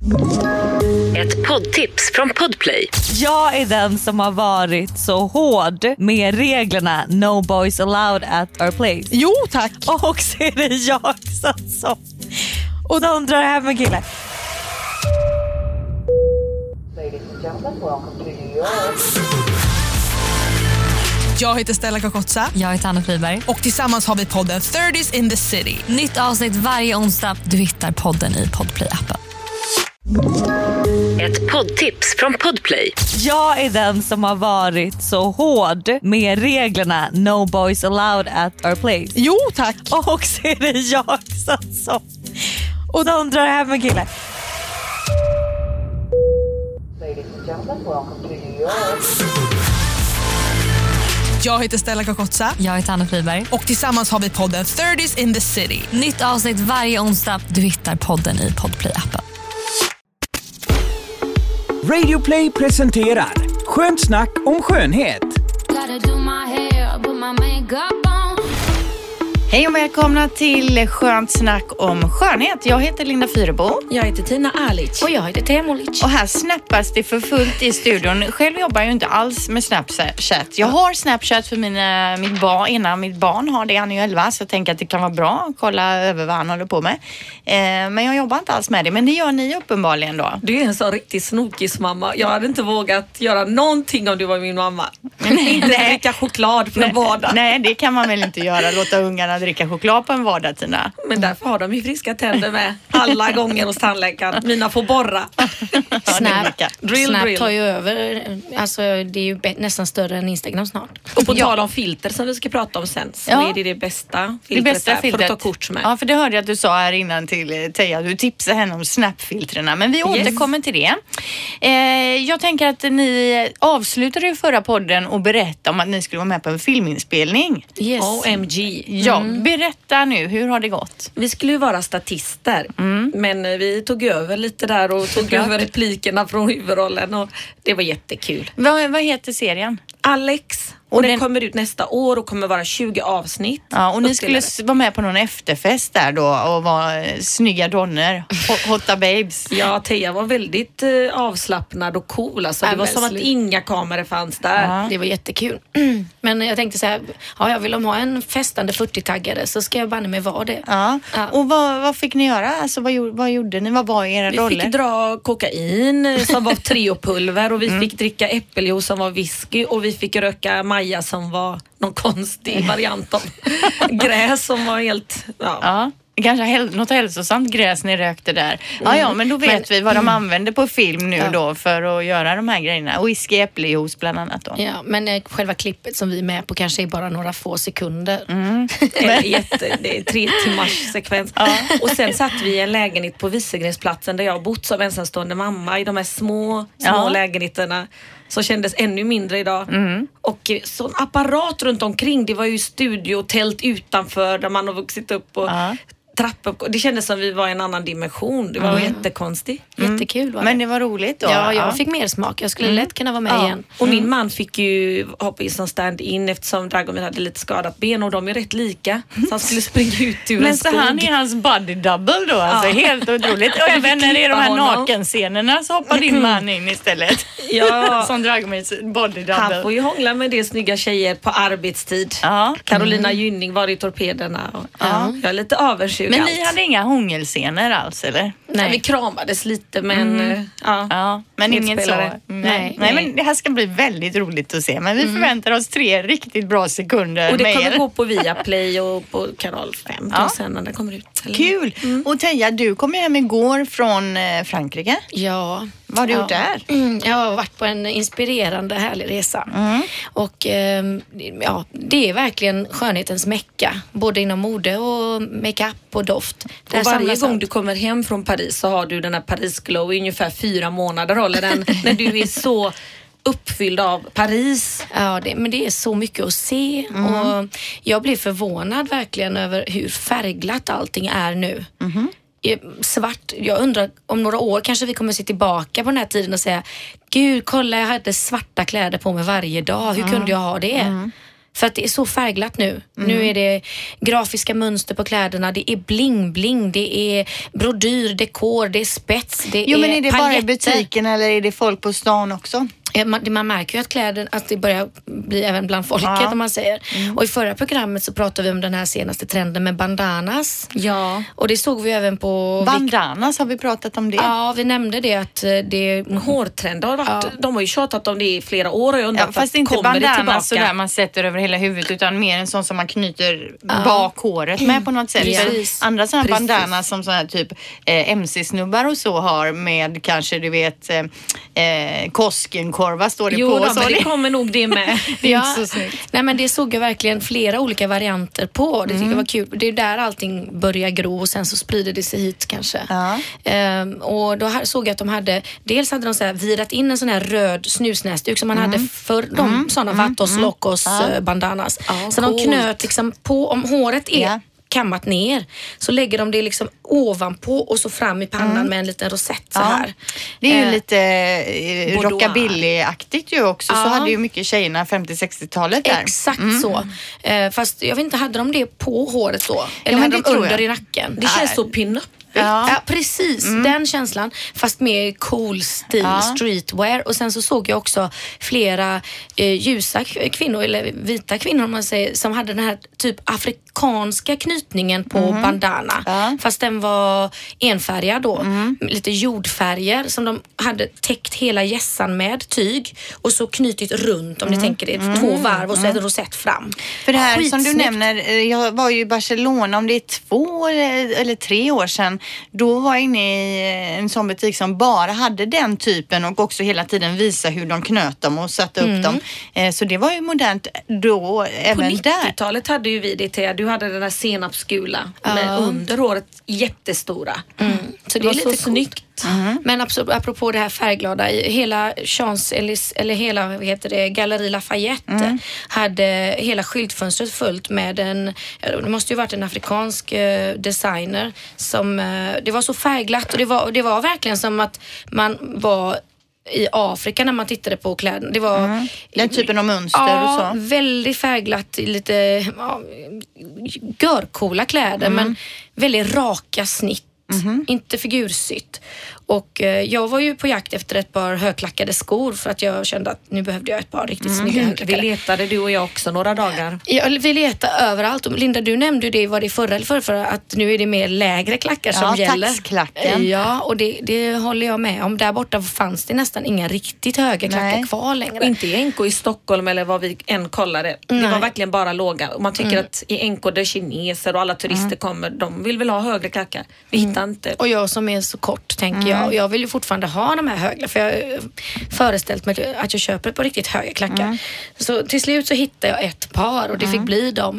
Ett poddtips från Podplay. Jag är den som har varit så hård med reglerna No boys allowed at our place. Jo, tack. Och så är det jag som och de drar hem en kille. Jag heter Stella Kakotsa. Jag heter Anna Friberg. Och tillsammans har vi podden 30s in the city. Nytt avsnitt varje onsdag. Du hittar podden i Podplay-appen. Ett poddtips från Podplay. Jag är den som har varit så hård med reglerna No boys allowed at our place. Jo, tack. Och så är det jag som och de drar hem en kille. Jag heter Stella Kakotsa. Jag heter Anna Friberg. Och tillsammans har vi podden 30s in the city. Nytt avsnitt varje onsdag. Du hittar podden i Podplay-appen. Radio Play presenterar Skönt snack om skönhet. Hej och välkomna till Skönt snack om skönhet. Jag heter Linda Fyrebo. Jag heter Tina Alic. Och jag heter Tea Molic. Och här snappas det för fullt i studion. Själv jobbar jag inte alls med Snapchat. Jag har Snapchat för mitt barn, innan mitt barn har det. Han är ju 11, så jag tänker att det kan vara bra att kolla över vad han håller på med. Men jag jobbar inte alls med det. Men det gör ni uppenbarligen då. Du är en sån riktig snokismamma. Jag hade inte vågat göra någonting om du var min mamma. Inte dricka choklad på en vardag. Nej, det kan man väl inte göra. Låta ungarna dricka choklad på en vardag, Tina. Men därför har de ju friska tänder med alla gånger hos tandläkaren. Mina får borra. Snap drill. tar ju över. Alltså det är ju nästan större än Instagram snart. Och på tal om filter som vi ska prata om sen, så är det bästa filtret för att ta kort med. Ja, för det hörde jag att du sa här innan till Teija. Du tipsade henne om snapfiltrerna. Men vi återkommer till det. Jag tänker att ni avslutade ju förra podden och berättade om att ni skulle vara med på en filminspelning. Yes. OMG. Ja, berätta nu. Hur har det gått? Vi skulle ju vara statister. Men vi tog över lite där och tog över replikerna från huvudrollen. Och det var jättekul. Vad heter serien? Alex. Och den kommer ut nästa år och kommer vara 20 avsnitt. Ja, och ni skulle vara med på någon efterfest där då och vara snygga donnor, hotta babes. Ja, Teija var väldigt avslappnad och cool. Alltså, det var som att inga kameror fanns där. Ja. Det var jättekul. Men jag tänkte så här, jag vill ha en festande 40-taggare så ska jag banne mig vara det. Ja. Och vad fick ni göra? Alltså, vad gjorde ni? Vad var era roller? Vi fick dra kokain som var treopulver och vi fick dricka äppeljuice som var whisky och vi fick röka Maja som var någon konstig variant av gräs som var helt... Ja. Kanske något hälsosamt gräs ni rökte där. Ja, men då vet vi vad de använder på film nu då för att göra de här grejerna. Whisky, äppeljuice bland annat då. Ja, men själva klippet som vi är med på kanske är bara några få sekunder. Det är 3 timmars sekvens. Ja. Och sen satt vi i en lägenhet på Visegränsplatsen där jag har bott som ensamstående mamma i de här små lägenheterna. Så kändes ännu mindre idag. Och sån apparat runt omkring. Det var ju studiotält utanför där man har vuxit upp och trappor. Det kändes som vi var i en annan dimension. Det var jättekonstigt. Jättekul var det. Men det var roligt då. Ja, jag fick mer smak. Jag skulle lätt kunna vara med igen. Och min man fick ju hoppa in som stand-in eftersom Dragomir hade lite skadat ben och de är rätt lika. Så han skulle springa ut ur en skog. Men så han är hans body double då. Alltså helt otroligt. Och även när det är de här nakenscenerna så hoppar din man in istället. Ja. Som Dragomirs body double. Han får ju hångla med det snygga tjejer på arbetstid. Carolina Gynning var i Torpederna. Och jag är lite avundsjuk. Men ni hade inga hångelscener alls, eller? Nej, vi kramades lite, men men ingen så. Nej, men det här ska bli väldigt roligt att se. Men vi förväntar oss 3 riktigt bra sekunder. Och det kommer gå på Viaplay och på kanal 5 sen när det kommer ut. Eller? Kul! Och Teija, du kom ju hem igår från Frankrike. Ja. Vad har du gjort där? Jag har varit på en inspirerande, härlig resa. Och det är verkligen skönhetens mecka. Både inom mode och makeup och doft. Och varje gång du kommer hem från Paris så har du den här Paris glow i ungefär 4 månader. Håller den när du är så uppfylld av Paris. Ja, men det är så mycket att se. Och jag blir förvånad verkligen över hur färgglatt allting är nu. Svart. Jag undrar om några år kanske vi kommer se tillbaka på den här tiden och säga, gud, kolla, jag hade svarta kläder på mig varje dag. Hur kunde jag ha det? För att det är så färgglatt nu. Nu är det grafiska mönster på kläderna, det är bling-bling, det är brodyr, dekor, det är spets, det är men är det bara i paljetter. butiken eller är det folk på stan också? Man märker ju att kläder, att det börjar bli även bland folket om man säger. Och i förra programmet så pratade vi om den här senaste trenden med bandanas. Ja. Och det såg vi även på... Bandanas, har vi pratat om det? Ja, vi nämnde det att det... Hårtrender har varit, de har ju tjatat om det i flera år och jag undrar fast inte bandanas sådär man sätter över hela huvudet utan mer en sån som man knyter bak håret med på något sätt. Precis. Andra sådana bandanas som sådana typ MC-snubbar och så har med kanske du vet Koskenkorva står det på. Jo, men det kommer nog det med. Det är inte så snyggt. Nej, men det såg jag verkligen flera olika varianter på. Det tycker jag var kul. Det är där allting börjar gro och sen så sprider det sig hit kanske. Och då såg jag att de hade, dels hade de så här virat in en sån här röd snusnäsduk som man hade för de sådana Vatos Locos bandanas. Så de knöt liksom på, om håret är kammat ner så lägger de det liksom ovanpå och så fram i pannan med en liten rosett så här. Det är ju lite rockabilly-aktigt ju också. Så hade ju mycket tjejerna 50-60-talet där. Exakt så. Fast jag vet inte, hade de det på håret då? Eller men hade det de tror under jag. i nacken? Det känns så pin-up. Ja, precis. Den känslan. Fast med cool stil, streetwear. Och sen så såg jag också flera ljusa kvinnor, eller vita kvinnor om man säger, som hade den här typ afrikanska knytningen på bandana. Fast den var enfärgad då. Lite jordfärger som de hade täckt hela gässan med tyg. Och så knutit runt, om ni tänker det, 2 varv och så ett rosett fram. För det här Skitsnyggt. som du nämner, jag var ju i Barcelona om det är 2 eller 3 år sedan. Då var jag inne i en sån butik som bara hade den typen och också hela tiden visa hur de knöt dem och satte upp dem. Så det var ju modernt då även På där. 90-talet hade ju vi det till. Du hade den där senapsgula med under håret jättestora. Så Det var är så lite snyggt. Men apropå det här färgglada, hela Champs-Élysées, eller hela, vad heter det, Galerie Lafayette hade hela skyltfönstret fullt med det måste ju varit en afrikansk designer som, det var så färgglatt och det var verkligen som att man var i Afrika när man tittade på kläderna. Det var den typen av mönster och så. Väldigt färgglatt, lite görcoola kläder men väldigt raka snitt. Inte figursytt. Och jag var ju på jakt efter ett par högklackade skor för att jag kände att nu behövde jag ett par riktigt snygga högklackade. Vi letade du och jag också några dagar. Ja, vi letade överallt. Och Linda, du nämnde ju det, var det förra eller förra, att nu är det mer lägre klackar som gäller. Taxklacken. Ja, och det håller jag med om. Där borta fanns det nästan inga riktigt höga klackar kvar längre. Och inte i NK i Stockholm eller vad vi än kollade. Det var verkligen bara låga. Och man tycker att i NK där kineser och alla turister kommer, de vill väl ha högre klackar. Vi hittar inte. Och jag som är så kort tänker jag. Och jag vill ju fortfarande ha de här höga. För jag har föreställt mig att jag köper på riktigt höga klackar. Så till slut så hittade jag ett par och det fick bli dem.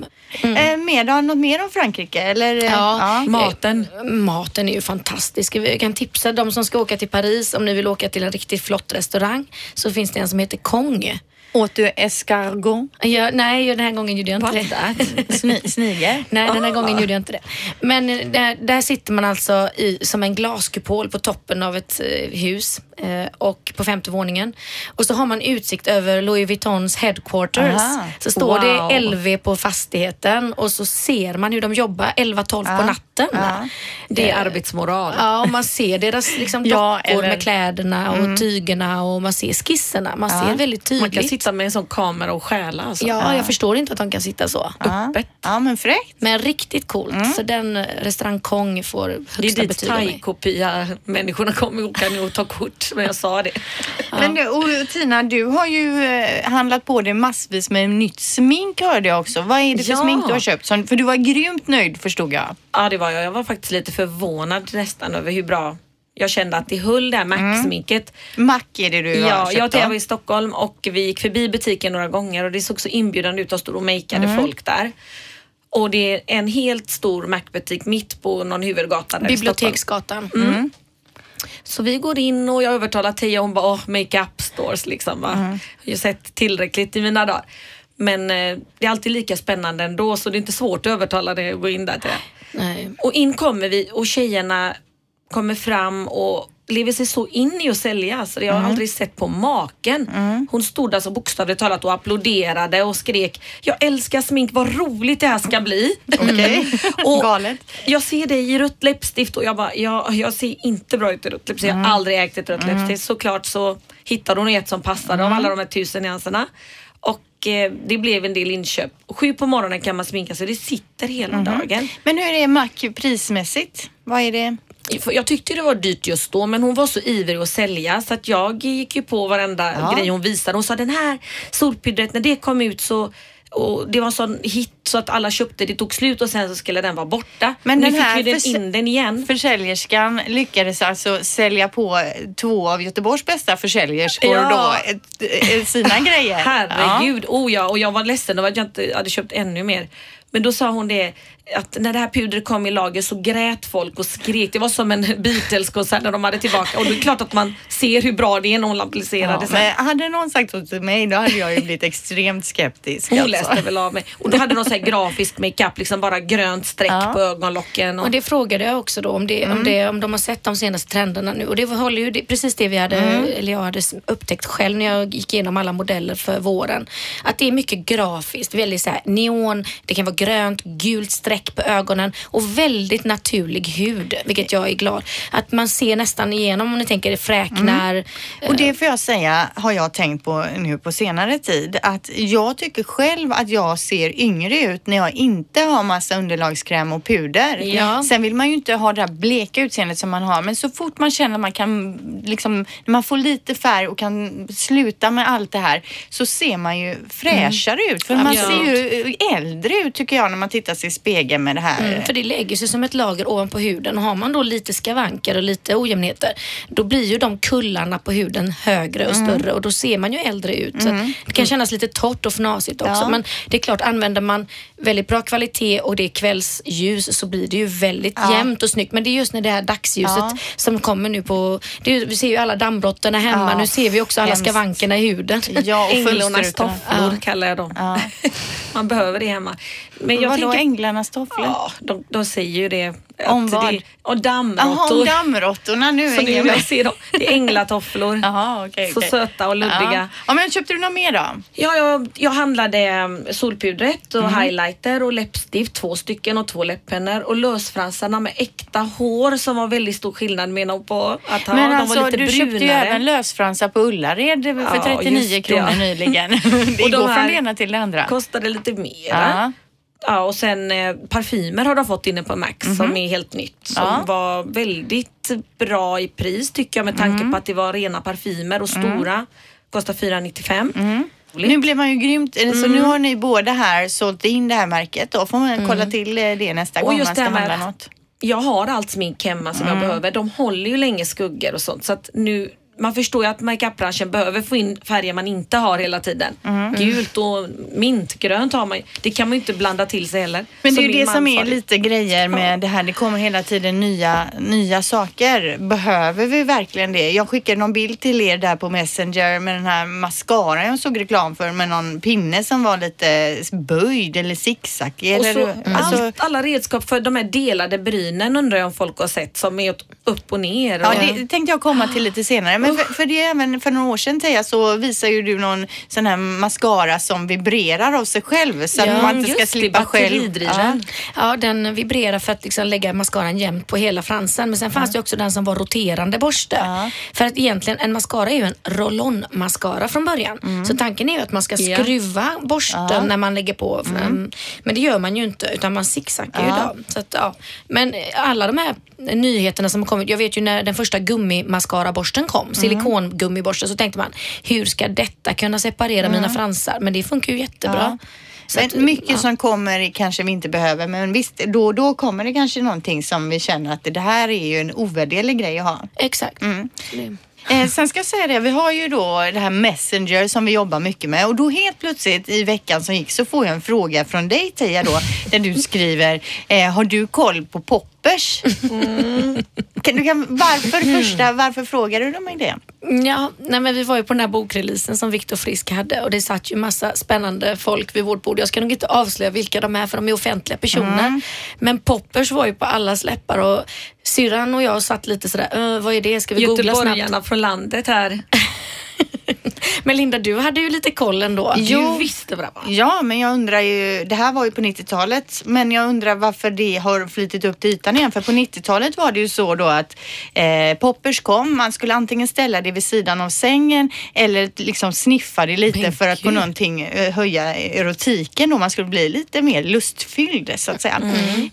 Något mer om Frankrike? Eller? Ja. Maten. Maten är ju fantastisk. Jag kan tipsa de som ska åka till Paris, om ni vill åka till en riktigt flott restaurang, så finns det en som heter Kong. Åt du escargot? Ja, nej, den här gången gjorde jag inte det. Sniger? Nej, den här gången gjorde jag inte det. Men där sitter man alltså som en glaskupol på toppen av ett hus och på 5:e våningen. Och så har man utsikt över Louis Vuittons headquarters. Så står det LV på fastigheten och så ser man hur de jobbar 11-12 på natten. Det är arbetsmoral. Ja, och man ser deras liksom, dockor med kläderna och tygerna och man ser skisserna. Man ser väldigt tydligt. Man kan sitta med en sån kamera och stjäla. Alltså. Ja, jag förstår inte att de kan sitta så öppet. Ja, men fräckt. Men riktigt coolt. Så den restaurang Kong får högsta Det är dit betyg av mig. thai-kopia. Människorna kommer åka nu och ta kort. Men jag sa det. Men och Tina, du har ju handlat på dig massvis med nytt smink, hörde jag också. Vad är det för smink du har köpt? För du var grymt nöjd, förstod jag. Ja, det var jag. Jag var faktiskt lite förvånad nästan över hur bra jag kände att det höll det här Mac-sminket. Mac är det du har köpt jag var i Stockholm och vi gick förbi butiken några gånger och det såg så inbjudande ut och stod och makeade folk där. Och det är en helt stor Mac-butik mitt på någon huvudgata där Biblioteksgatan. Så vi går in och jag övertalar Teija och hon bara, make-up stores liksom va. Jag har sett tillräckligt i mina dagar. Men det är alltid lika spännande ändå så det är inte svårt att övertala det och gå in där till det. Nej. Och in kommer vi och tjejerna kommer fram och lever sig så in i att sälja. Så jag har aldrig sett på maken. Hon stod alltså bokstavligt talat och applåderade och skrek, jag älskar smink, vad roligt det här ska bli. Och galet. jag ser dig i rött läppstift och jag bara, jag ser inte bra ut i rött läppstift. Jag har aldrig ägt ett rött läppstift. Såklart så hittade hon ett som passade av alla de här 1000 nyanserna. Och det blev en del inköp. 7 på morgonen kan man sminka så det sitter hela dagen. Men hur är Mac prismässigt? Vad är det? Jag tyckte det var dyrt just då, men hon var så ivrig att sälja så att jag gick ju på varenda grej hon visade. Hon sa den här solpudret, när det kom ut så, och det var en sån hit så att alla köpte, det tog slut och sen så skulle den vara borta. Men nu fick vi in den igen. Försäljerskan lyckades alltså sälja på 2 av Göteborgs bästa försäljerskor då sina grejer. Herregud, och jag var ledsen över att jag inte hade köpt ännu mer. Men då sa hon det, att när det här pudret kom i lager så grät folk och skrek. Det var som en Beatles-konsert när de hade tillbaka. Och det är klart att man ser hur bra det är när hon applicerade. Men hade någon sagt så till mig, då hade jag ju blivit extremt skeptisk. Hon läste väl av mig. Och då hade någon så här grafisk makeup, liksom bara grönt streck på ögonlocken. Och det frågade jag också då om de har sett de senaste trenderna nu. Och det håller ju precis det vi hade, eller jag hade upptäckt själv när jag gick igenom alla modeller för våren. Att det är mycket grafiskt, väldigt så här neon, det kan vara grönt, gult streck på ögonen och väldigt naturlig hud, vilket jag är glad. Att man ser nästan igenom, om ni tänker det fräknar. Och det får jag säga, har jag tänkt på nu på senare tid, att jag tycker själv att jag ser yngre ut när jag inte har massa underlagskräm och puder. Ja. Sen vill man ju inte ha det där bleka utseendet som man har, men så fort man känner att man kan liksom, när man får lite färg och kan sluta med allt det här, så ser man ju fräschare ut. För man ser ju äldre ut tycker jag när man tittar sig i spegeln med det här. För det lägger sig som ett lager ovanpå huden och har man då lite skavanker och lite ojämnheter, då blir ju de kullarna på huden högre och större och då ser man ju äldre ut. Så det kan kännas lite torrt och fnasigt också, men det är klart, använder man väldigt bra kvalitet och det är kvällsljus så blir det ju väldigt jämnt och snyggt. Men det är just när det här dagsljuset som kommer nu på, vi ser ju alla dammbrottorna hemma, nu ser vi också alla skavankerna i huden. Ja, och änglarnas tofflor kallar jag dem. Man behöver det hemma. Men jag tänker, änglarnas tofflor? Ja, de säger ju det. Om vad? Och dammråttor. Jaha, om dammråttorna nu. Så nu jag ser dem. Det är änglatofflor. Jaha, okej. Så söta och luddiga. Ja, men köpte du något mer då? Ja, jag handlade solpudret och highlighter och läppstift, 2 stycken och 2 läpppennor och lösfransarna med äkta hår som var väldigt stor skillnad med på att ha. Men de alltså, var lite du brunare. köpte ju även lösfransar på Ullared för 39 kronor nyligen. Det och går från det ena till det andra. Kostade lite mera. Ja, och sen parfymer har de fått inne på Max som är helt nytt. Som var väldigt bra i pris tycker jag, med tanke på att det var rena parfymer och stora. Kostar 4,95. Nu blev man ju grymt. Så nu har ni båda här sålt in det här märket. Då får man kolla till det nästa gång man ska handla något. Jag har allt smink hemma som jag behöver. De håller ju länge skuggor och sånt. Så att nu, man förstår ju att makeup-branschen behöver få in färger man inte har hela tiden. Gult och mintgrönt har man. Det kan man ju inte blanda till sig heller. Men det är ju det som är lite grejer med det här. Det kommer hela tiden nya saker. Behöver vi verkligen det? Jag skickade någon bild till er där på Messenger med den här mascara jag såg reklam för, med någon pinne som var lite böjd eller zigzag. Och så alla redskap för de här delade brynen undrar jag om folk har sett, som är upp och ner. Ja, det tänkte jag komma till lite senare. Men för det även för några år sedan, Teija, så visar ju du någon sån här mascara som vibrerar av sig själv så att man inte ska slippa själv. Ja, den vibrerar för att liksom lägga mascaran jämnt på hela fransen. Men sen fanns det också den som var roterande borste. För att egentligen en mascara är ju en roll-on-mascara från början. Så tanken är ju att man ska skruva borsten när man lägger på. Men det gör man ju inte, utan man zigzaggar ju då. Så att, men alla de här nyheterna som har kommit, jag vet ju när den första gummimascara-borsten kom, silikongummiborsten, så tänkte man, hur ska detta kunna separera mina fransar? Men det funkar ju jättebra. Så men mycket som kommer kanske vi inte behöver, men visst, då kommer det kanske någonting som vi känner att det här är ju en ovärderlig grej att ha. Exakt. Sen ska jag säga det, vi har ju då det här Messenger som vi jobbar mycket med, och då helt plötsligt i veckan som gick så får jag en fråga från dig, Teija, då, där du skriver, har du koll på poppers? Varför frågar du mig det? Ja, men vi var ju på den här bokreleasen som Viktor Frisk hade, och det satt ju massa spännande folk vid vårt bord. Jag ska nog inte avslöja vilka de är, för de är offentliga personer. Men poppers var ju på alla läppar, och syrran och jag satt lite sådär, vad är det? Ska vi googla snabbt? Göteborgarna från landet här. Men Linda, du hade ju lite koll ändå. Jo. Du visste bra. Ja, men jag undrar ju, det här var ju på 90-talet, men jag undrar varför det har flyttat upp till ytan igen. För på 90-talet var det ju så då att poppers kom, man skulle antingen ställa det vid sidan av sängen eller liksom sniffa det lite för att på någonting höja erotiken då, man skulle bli lite mer lustfylld så att säga.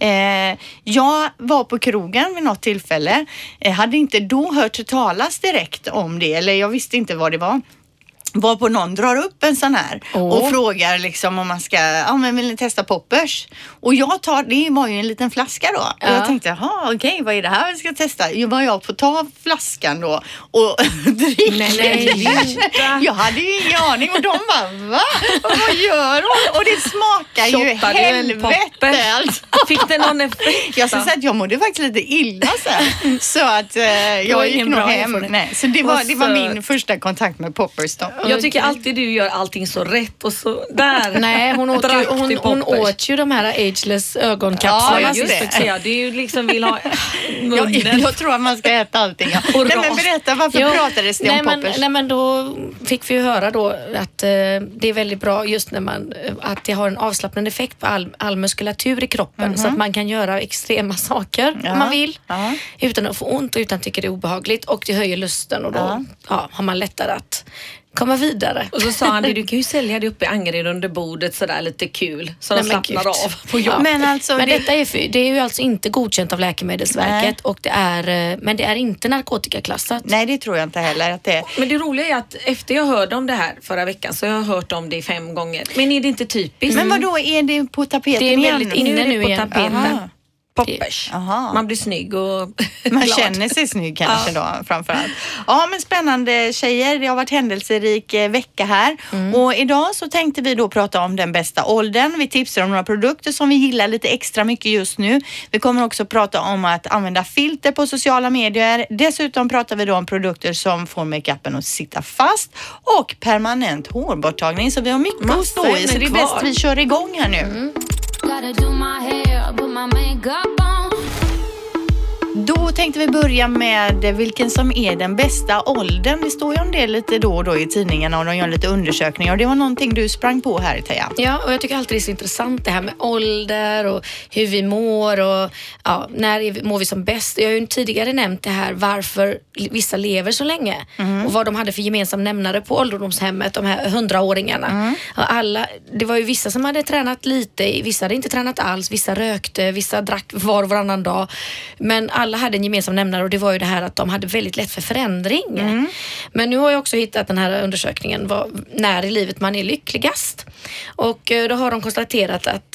Jag var på krogen vid något tillfälle, hade inte då hört talas direkt om det, eller jag visste inte vad det var. Varpå någon drar upp en sån här och frågar liksom om man ska, men vill ni testa poppers? Och jag tar, det var ju en liten flaska då. Och jag tänkte, okej, vad är det här vi ska testa? Jo, var jag får ta flaskan då och dricka. Nej, jag hade ju ingen aning och de bara, va? Vad gör hon? Och det smakar ju helvete alltså. Fick det någon effekt? Jag ska säga att jag mådde faktiskt lite illa sen. Så att jag gick nog hem. Nej, så det var min första kontakt med poppers då. Jag tycker alltid du gör allting så rätt och så där. Nej, hon åt ju de här ageless ögonkapslarna. Ja, just det. Du liksom vill ha munnen. Jag tror att man ska äta allting. Ja. Nej, men berätta, varför pratades det om poppers? Nej, men då fick vi ju höra då att det är väldigt bra just när att det har en avslappnande effekt på all muskulatur i kroppen. Så att man kan göra extrema saker om man vill. Utan att få ont och utan att tycka det är obehagligt. Och det höjer lusten och då har man lättare att komma vidare. Och så sa han, du kan ju sälja det uppe i Angered under bordet sådär lite kul. Så de slappnar av på jobb. Men detta det är ju alltså inte godkänt av Läkemedelsverket. Och men det är inte narkotikaklassat. Nej, det tror jag inte heller att det är. Men det roliga är att efter jag hörde om det här förra veckan så jag har hört om det 5 gånger. Men är det inte typiskt? Men vadå, är det på tapeten igen? Det är väldigt inne nu på igen. tapeten. Poppers. Man blir snygg och man känner sig snygg kanske då framförallt. Ja, men spännande tjejer. Det har varit händelserik vecka här. Och idag så tänkte vi då prata om den bästa åldern. Vi tipsar om några produkter som vi gillar lite extra mycket just nu. Vi kommer också prata om att använda filter på sociala medier. Dessutom pratar vi då om produkter som får makeupen att sitta fast och permanent hårborttagning. Så vi har mycket att stå i. Så det är bäst vi kör igång här nu. Då tänkte vi börja med vilken som är den bästa åldern. Det står ju om det lite då och då i tidningarna och de gör lite undersökningar. Och det var någonting du sprang på här, Teija. Ja, och jag tycker alltid det är så intressant det här med ålder och hur vi mår och när mår vi som bäst. Jag har ju tidigare nämnt det här varför vissa lever så länge och vad de hade för gemensam nämnare på ålderdomshemmet, de här 100-åringarna. Det var ju vissa som hade tränat lite, vissa hade inte tränat alls, vissa rökte, vissa drack var och varannan dag. Men alla hade en gemensam nämnare och det var ju det här att de hade väldigt lätt för förändring. Men nu har jag också hittat den här undersökningen när i livet man är lyckligast. Och då har de konstaterat att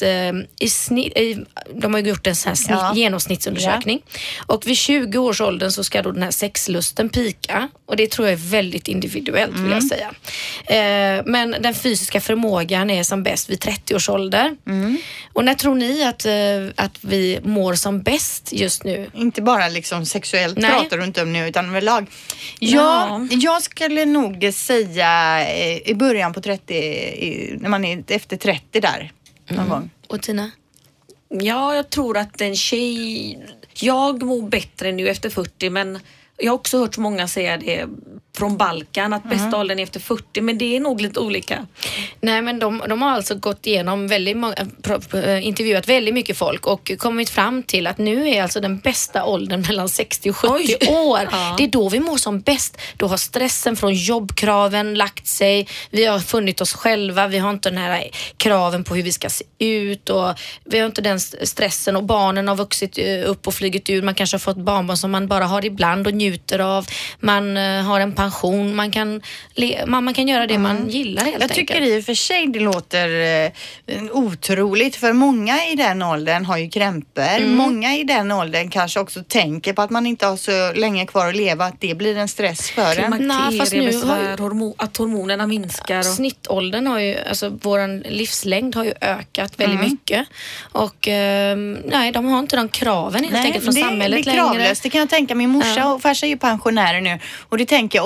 de har gjort en sån här genomsnittsundersökning. Och vid 20 års åldern så ska då den här sexlusten pika. Och det tror jag är väldigt individuellt vill jag säga. Men den fysiska förmågan är som bäst vid 30 års ålder. Och när tror ni att vi mår som bäst just nu? Inte bara liksom sexuellt pratar du inte om nu utan överlag. Jag skulle nog säga i början på 30, när man är efter 30 där någon gång. Och Tina? Ja, jag tror att en tjej... Jag mår bättre nu efter 40, men jag har också hört många säga det från Balkan att bästa åldern är efter 40, men det är nog lite olika. Nej, men de har alltså gått igenom intervjuat väldigt mycket folk och kommit fram till att nu är alltså den bästa åldern mellan 60 och 70 år. Det är då vi mår som bäst. Då har stressen från jobbkraven lagt sig. Vi har funnit oss själva. Vi har inte den här kraven på hur vi ska se ut och vi har inte den stressen och barnen har vuxit upp och flugit ur. Man kanske har fått barnbarn som man bara har ibland och njuter av. Man har en pension. Man kan göra det man gillar helt enkelt. Jag tycker i och för sig det låter otroligt, för många i den åldern har ju krämpor. Många i den åldern kanske också tänker på att man inte har så länge kvar att leva, att det blir en stress för en. Fast nu att hormonerna minskar. Snittåldern har ju, alltså våran livslängd har ju ökat väldigt mycket. Och de har inte de kraven helt enkelt från samhället längre. Det är kravlöst, det kan jag tänka. Min morsa och farsa är ju pensionärer nu och det tänker jag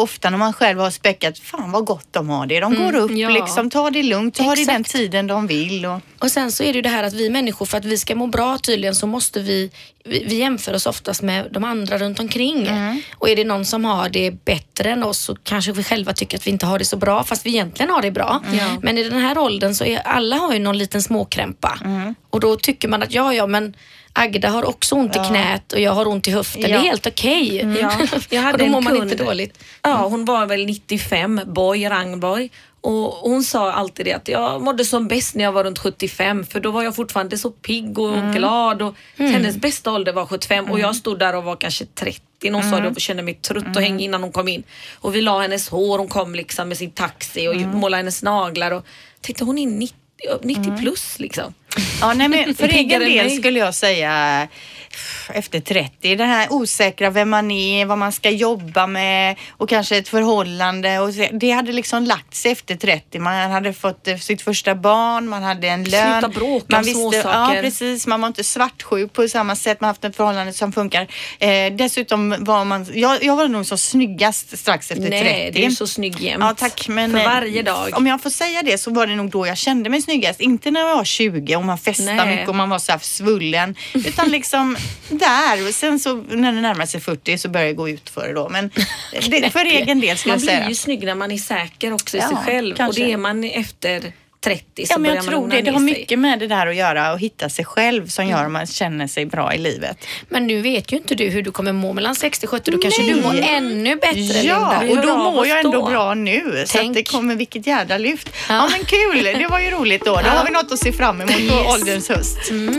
ofta när man själv har späckat, fan vad gott de har det. De går upp liksom, tar det lugnt, tar det den tiden de vill. Och sen så är det ju det här att vi människor, för att vi ska må bra tydligen, så måste vi jämför oss oftast med de andra runt omkring. Och är det någon som har det bättre än oss, så kanske vi själva tycker att vi inte har det så bra, fast vi egentligen har det bra. Men i den här åldern så alla har ju någon liten småkrämpa. Och då tycker man att men Agda har också ont i knät och jag har ont i höften. Det är helt okej. Jag hade och då mår en man kund, inte dåligt. Ja, hon var väl 95, Rangborg. Och hon sa alltid det att jag mådde som bäst när jag var runt 75, för då var jag fortfarande så pigg och glad, och hennes bästa ålder var 75 och jag stod där och var kanske 30. Någon sa det och kände mig trött och hängde innan hon kom in. Och vi la hennes hår, hon kom liksom med sin taxi och målade hennes naglar och tänkte hon är 90 plus liksom. Ja, nej, men för egen del skulle jag säga efter 30, det här osäkra vem man är, vad man ska jobba med och kanske ett förhållande, och det hade liksom lagt sig efter 30. Man hade fått sitt första barn, man hade en lön. Sluta bråka man om visste, småsaker. Ja, precis. Man var inte svartsjuk på samma sätt, man har haft ett förhållande som funkar. Dessutom var man, jag var nog så snyggast strax efter 30. Nej, du är så snygg jämt. Ja, tack. Men för varje dag. Om jag får säga det, så var det nog då jag kände mig snyggast. Inte när jag var 20 och man festade mycket och man var så här svullen, utan liksom där. Och sen så när det närmar sig 40 så börjar det gå ut för det då. Men för egen del skulle jag säga. Man blir ju snygg när man är säker också i sig själv. Kanske. Och det är man efter 30 så men börjar jag man tror lugna det har ner mycket sig. med det där att göra och hitta sig själv som gör att man känner sig bra i livet. Men nu vet ju inte du hur du kommer må mellan 60 och 70. Då kanske du mår ännu bättre, Ja, Linda. och då mår jag ändå bra nu. Så Tänk. att det kommer, vilket jävla lyft. Ja, men kul. Det var ju roligt då. Då har vi något att se fram emot på ålderns höst.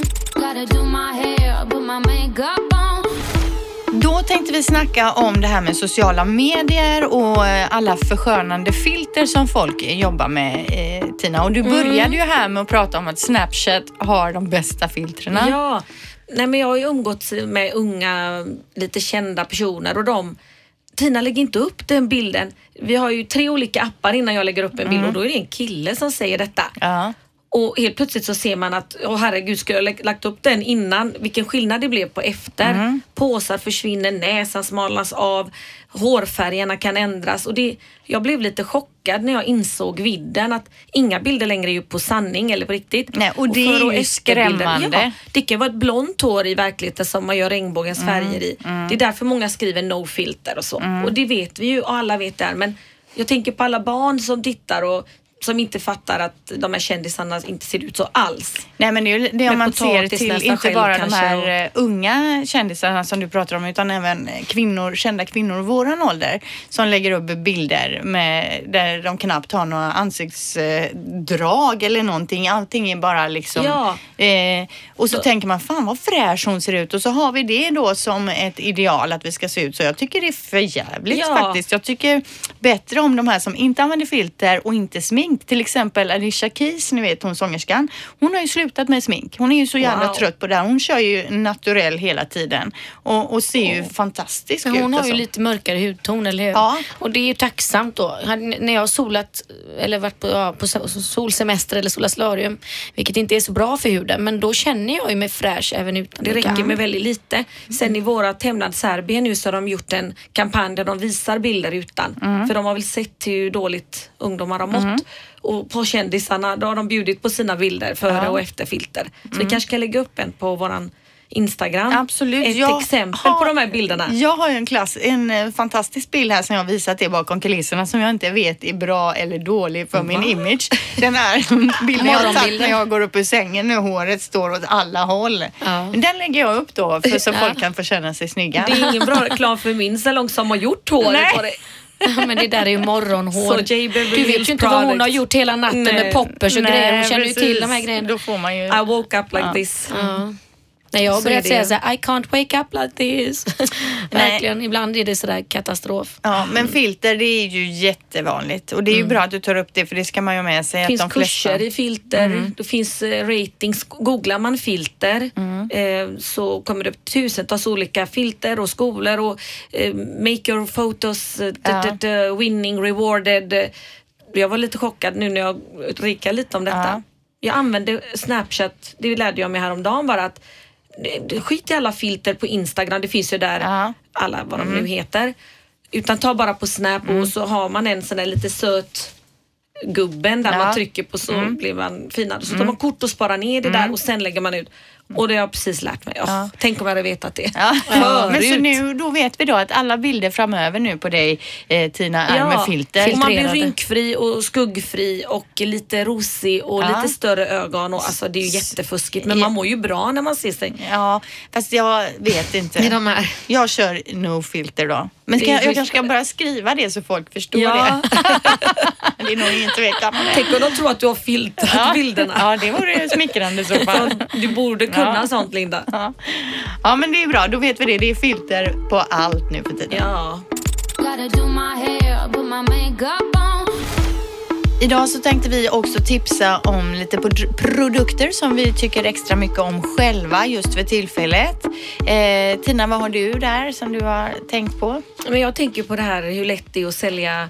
Då tänkte vi snacka om det här med sociala medier och alla förskönande filter som folk jobbar med, Tina. Och du började ju här med att prata om att Snapchat har de bästa filtrerna. Ja, nej men jag har ju umgått med unga, lite kända personer och Tina lägger inte upp den bilden. Vi har ju 3 olika appar innan jag lägger upp en bild och då är det en kille som säger detta. Ja. Och helt plötsligt så ser man att, herregud, skulle jag lagt upp den innan, vilken skillnad det blev på efter. Påsar försvinner, näsan smalnas av, hårfärgerna kan ändras. Och jag blev lite chockad när jag insåg vidden att inga bilder längre är ju på sanning eller på riktigt. Nej, och det är ju skrämmande. Ja, det kan vara ett blont hår i verkligheten som man gör regnbågens färger i. Det är därför många skriver no filter och så. Och det vet vi ju, och alla vet det här. Men jag tänker på alla barn som tittar och som inte fattar att de här kändisarna inte ser ut så alls. Nej, men det är om man ser till inte själv, bara kanske, de här unga kändisarna som du pratar om, utan även kända kvinnor i våran ålder som lägger upp bilder där de knappt har några ansiktsdrag eller någonting. Allting är bara liksom... Ja. Och så tänker man, fan vad fräsch hon ser ut. Och så har vi det då som ett ideal att vi ska se ut. Så jag tycker det är för jävligt faktiskt. Jag tycker bättre om de här som inte använder filter och inte smink. Till exempel Alicia Keys, ni vet hon sångerskan. Hon har ju slutat med smink. Hon är ju så jävla trött på det här. Hon kör ju naturell hela tiden. Och ser ju fantastisk ut. Hon har ju lite mörkare hudton, eller hur? Ja. Och det är ju tacksamt då. När jag har solat eller varit på solsemester eller solarium, vilket inte är så bra för huden, men då känner jag ju mig fräsch även utan. Det räcker med väldigt lite. Sen i våra hemland Serbien nu så har de gjort en kampanj där de visar bilder utan. För de har väl sett hur dåligt ungdomar har mått. Och på kändisarna, då har de bjudit på sina bilder före och efter filter. Så vi kanske kan lägga upp en på våran Instagram. Absolut. Ett exempel på de här bilderna. Jag har ju en fantastisk bild här som jag har visat er bakom kulisserna som jag inte vet är bra eller dålig för min image. Den här bilden jag har tagit när jag går upp ur sängen när håret står åt alla håll. Ja. Den lägger jag upp då för så folk kan få känna sig snygga. Det är ingen bra reklam för min salong som har gjort håret på det. Ja, men det där är ju morgonhår. Du vet ju inte vad hon har gjort hela natten med poppers och grejer. Hon känner ju till de här grejerna. Då får man ju... I woke up like this. Nej, jag har börjat säga så här, I can't wake up like this. Verkligen, ibland är det sådär katastrof. Ja, men filter det är ju jättevanligt. Och det är ju bra att du tar upp det, för det ska man ju med sig. Det finns att de flesta... kurser i filter, det finns ratings. Googlar man filter så kommer det upp tusentals olika filter och skolor och make your photos winning, rewarded. Jag var lite chockad nu när jag rikade lite om detta. Ja. Jag använde Snapchat, det lärde jag mig häromdagen bara att skit i alla filter på Instagram, det finns ju där alla vad de nu heter. Utan ta bara på Snap och så har man en sån där lite söt gubben där man trycker på så blir man finare. Så tar man kort och sparar ner det där och sen lägger man ut. Och det har jag precis lärt mig. Tänk om jag hade vetat det. Men så nu, då vet vi då att alla bilder framöver nu på dig, Tina, är med filter. Och man blir rynkfri och skuggfri och lite rosig och lite större ögon. Och, alltså, det är ju jättefuskigt. Men man mår ju bra när man ser sig. Ja, fast jag vet inte. De här. Jag kör no filter då. Men jag kanske ska börja skriva det så folk förstår det. Det är nog ingen tvekan. Tänk om de tror att du har filtrat bilderna. Ja, det vore ju smickrande i så fall. Du borde kunna sånt, Linda. Ja, men det är bra. Då vet vi det. Det är filter på allt nu för tiden. Ja. Idag så tänkte vi också tipsa om lite produkter som vi tycker extra mycket om själva just för tillfället. Tina, vad har du där som du har tänkt på? Men jag tänker på det här hur lätt det är att sälja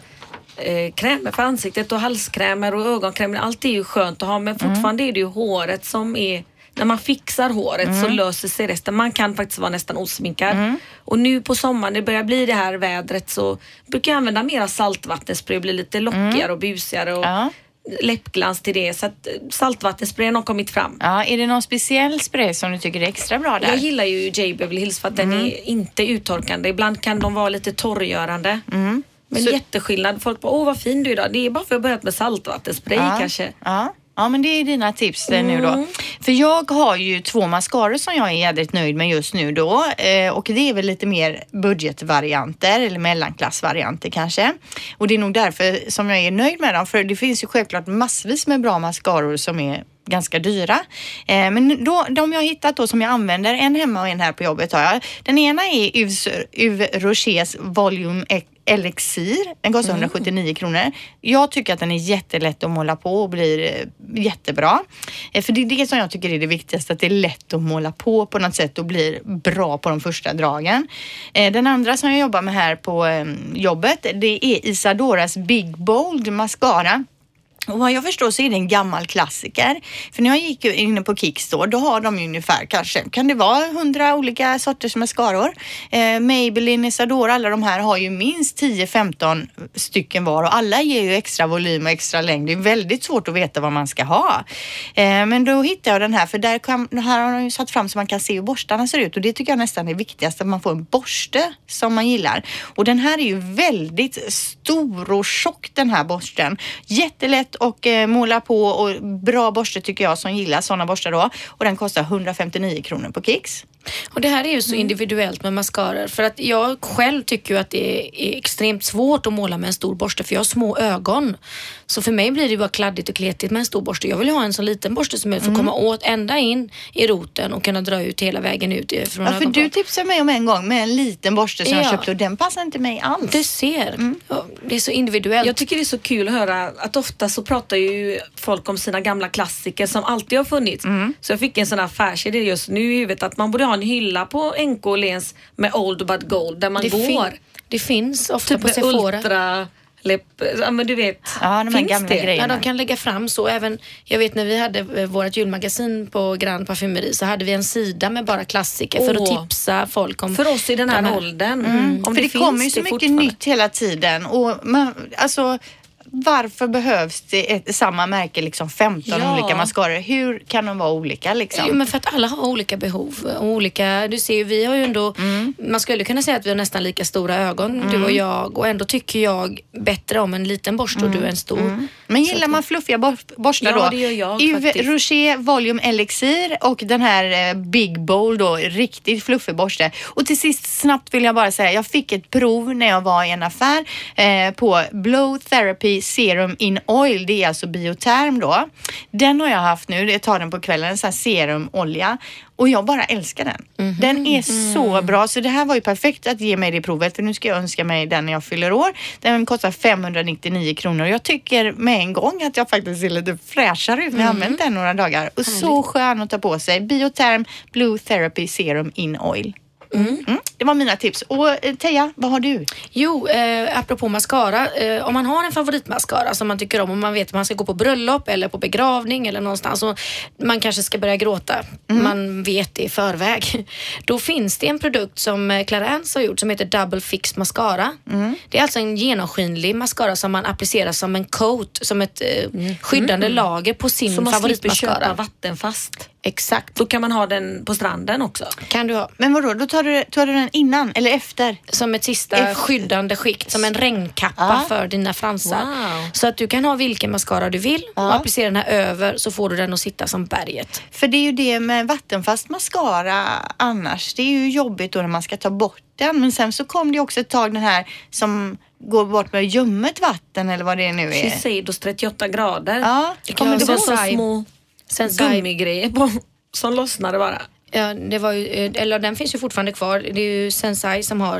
krämer för ansiktet och halskrämer och ögonkrämer. Allt är ju skönt att ha, men fortfarande är det ju håret som är... När man fixar håret så löser sig resten. Man kan faktiskt vara nästan osminkad. Och nu på sommaren, det börjar bli det här vädret, så brukar jag använda mera saltvattenspray och bli lite lockigare och busigare och läppglans till det. Så att saltvattensprayen har kommit fram. Ja, är det någon speciell spray som du tycker är extra bra där? Jag gillar ju J. Beverly Hills för att den är inte uttorkande. Ibland kan de vara lite torrgörande. Men jätteskillnad. Folk bara, vad fin du är idag. Det är bara för att jag börjat med saltvattenspray kanske. Ja, men det är dina tips nu då. För jag har ju 2 mascaror som jag är jädrigt nöjd med just nu då. Och det är väl lite mer budgetvarianter eller mellanklassvarianter kanske. Och det är nog därför som jag är nöjd med dem. För det finns ju självklart massvis med bra mascaror som är ganska dyra. Men då, de jag har hittat då som jag använder, en hemma och en här på jobbet har jag. Den ena är Yves Rochers Volume Elixir. Den kostar 179 kronor. Jag tycker att den är jättelätt att måla på och blir jättebra. För det är det som jag tycker är det viktigaste, att det är lätt att måla på något sätt och blir bra på de första dragen. Den andra som jag jobbar med här på jobbet, det är Isadoras Big Bold Mascara. Och vad jag förstår så är det en gammal klassiker. För när jag gick inne på Kickstore, då har de ungefär kan det vara 100 olika sorters mascaror. Maybelline, Isadora, alla de här har ju minst 10-15 stycken var. Och alla ger ju extra volym och extra längd. Det är väldigt svårt att veta vad man ska ha. Men då hittade jag den här, för här har de ju satt fram så man kan se hur borstarna ser ut. Och det tycker jag nästan är viktigast, att man får en borste som man gillar. Och den här är ju väldigt stor och tjock, den här borsten. Jättelätt och måla på, och bra borste tycker jag som gillar sådana borstar då. Och den kostar 159 kronor på Kicks. Och det här är ju så individuellt med mascaror, för att jag själv tycker ju att det är extremt svårt att måla med en stor borste, för jag har små ögon. Så för mig blir det ju bara kladdigt och kletigt med en stor borste. Jag vill ha en så liten borste som möjligt för att komma åt ända in i roten och kunna dra ut hela vägen ut från för du tipsade mig om en gång med en liten borste som jag köpte, och den passar inte mig alls. Du ser, det är så individuellt. Jag tycker det är så kul att höra att ofta så pratar ju folk om sina gamla klassiker som alltid har funnits. Så jag fick en sån här affärsidé just nu i huvudet att man borde ha en hylla på NK Åhléns med Old But Gold där man går. Det finns ofta typ på Sephora. Ultra men du vet. Ja, de här gamla grejerna. Ja, de kan lägga fram så. Även, jag vet när vi hade vårt julmagasin på Grand Parfumeri, så hade vi en sida med bara klassiker för att tipsa folk om. För oss i den här åldern. För det kommer ju så mycket nytt hela tiden. Och varför behövs det samma märke, liksom 15 olika mascaror? Hur kan de vara olika liksom? Jo, men för att alla har olika behov och olika, du ser ju, vi har ju ändå man skulle kunna säga att vi har nästan lika stora ögon, du och jag, och ändå tycker jag bättre om en liten borste och du är en stor. Men gillar man fluffiga borstar då? Ja, det gör jag faktiskt. Rocher Volume Elixir och den här Big Bold då, riktigt fluffig borste. Och till sist snabbt vill jag bara säga, jag fick ett prov när jag var i en affär på Blow Therapy Serum in Oil. Det är alltså Bioterm då. Den har jag haft nu, jag tar den på kvällen, en sån här serumolja. Och jag bara älskar den. Den är så bra. Så det här var ju perfekt att ge mig det provet. För nu ska jag önska mig den när jag fyller år. Den kostar 599 kronor. Och jag tycker med en gång att jag faktiskt ser lite fräschare ut när jag använt den några dagar. Och så skön att ta på sig. Bioterm Blue Therapy Serum in Oil. Det var mina tips. Och Teija, vad har du? Jo, apropå mascara. Om man har en favoritmascara som man tycker om och man vet att man ska gå på bröllop eller på begravning eller någonstans och man kanske ska börja gråta. Man vet det i förväg. Då finns det en produkt som Clarins har gjort som heter Double Fix Mascara. Det är alltså en genomskinlig mascara som man applicerar som en coat, som ett skyddande lager på sin favoritmascara. Så man slipper köpa vattenfast. Exakt. Då kan man ha den på stranden också. Kan du ha. Men vadå, då tar du den innan eller efter? Som ett sista skyddande skikt, som en regnkappa för dina fransar. Wow. Så att du kan ha vilken mascara du vill och applicera den här över, så får du den att sitta som berget. För det är ju det med vattenfast mascara annars. Det är ju jobbigt då när man ska ta bort den. Men sen så kom det också ett tag den här som går bort med ljummet vatten eller vad det nu är. Shiseidos 38 grader. Ja, Det kommer det var så små Sensai. gummigrejer på, som lossnade bara. Ja, det var ju, eller den finns ju fortfarande kvar. Det är ju Sensai som har,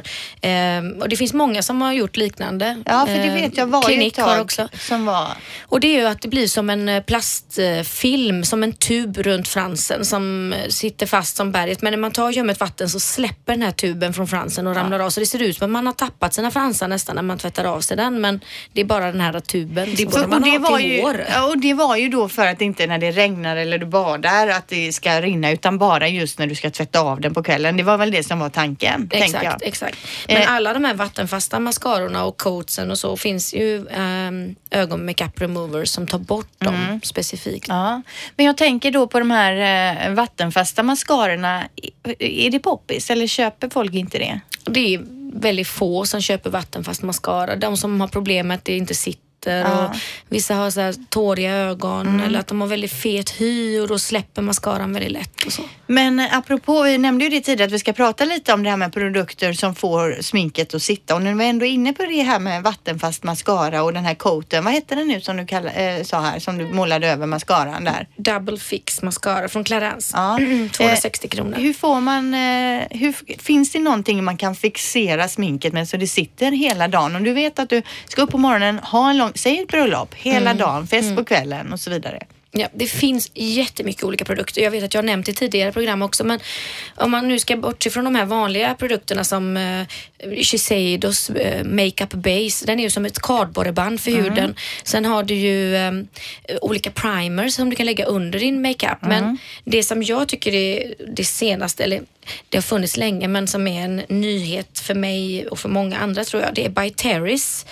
och det finns många som har gjort liknande. Ja, för det vet jag var ju ett tag också. Som var. Och det är ju att det blir som en plastfilm, som en tub runt fransen som sitter fast som berget. Men när man tar ljummet vatten så släpper den här tuben från fransen och ramlar av. Så det ser ut som att man har tappat sina fransar nästan när man tvättar av sig den. Men det är bara den här tuben. Det borde man ha till hår. Och det var ju då för att inte när det regnar eller du badar att det ska rinna, utan bara just när du ska tvätta av den på kvällen. Det var väl det som var tanken, tänker jag. Exakt. Men alla de här vattenfasta mascarorna och coatsen och så finns ju ögon-makeup removers som tar bort dem specifikt. Ja. Men jag tänker då på de här vattenfasta mascarorna. Är det poppis eller köper folk inte det? Det är väldigt få som köper vattenfast mascara. De som har problem med att det inte sitter och vissa har så här tåriga ögon eller att de har väldigt fet hy och då släpper mascaran väldigt lätt och så. Men apropå, vi nämnde ju det tidigare att vi ska prata lite om det här med produkter som får sminket att sitta, och nu är vi ändå inne på det här med vattenfast mascara och den här coaten. Vad heter den nu som du sa här, som du målade över mascaran där? Double Fix mascara från Clarins. 260 kronor. Hur får man, finns det någonting man kan fixera sminket med så det sitter hela dagen? Om du vet att du ska upp på morgonen, ha en säg ett bröllop hela dagen, fest på kvällen och så vidare. Ja, det finns jättemycket olika produkter. Jag vet att jag har nämnt i tidigare program också, men om man nu ska bortse från de här vanliga produkterna som Shiseidos Makeup Base, den är ju som ett kardborreband för huden. Sen har du ju olika primers som du kan lägga under din makeup. Men det som jag tycker är det senaste, eller det har funnits länge men som är en nyhet för mig och för många andra tror jag, det är By Terrys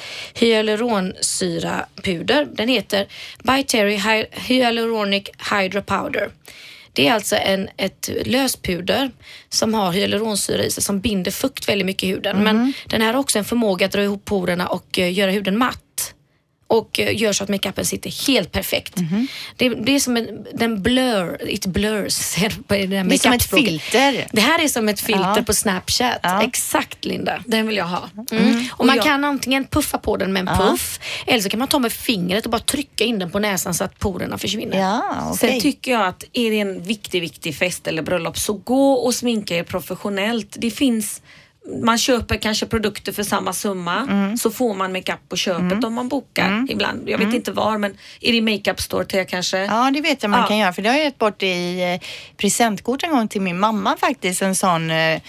hyaluronsyrapuder. Den heter By Terry Hyaluronic Hydra Powder. Det är alltså ett löspuder som har hyaluronsyra i sig som binder fukt väldigt mycket i huden. Men den här har också en förmåga att dra ihop porerna och göra huden matt. Och gör så att makeupen sitter helt perfekt. Det är som den it blurs. Det är som ett filter. Det här är som ett filter på Snapchat. Ja. Exakt, Linda. Den vill jag ha. Och man kan antingen puffa på den med en puff, eller så kan man ta med fingret och bara trycka in den på näsan så att porerna försvinner. Ja, okay. Sen tycker jag att är det en viktig fest eller bröllop, så gå och sminka er professionellt. Det finns... Man köper kanske produkter för samma summa, så får man makeup på köpet om man bokar ibland. Jag vet inte var, men är det makeup store till kanske? Ja, det vet jag man kan göra, för det har jag gett bort i presentkort en gång till min mamma faktiskt, en sån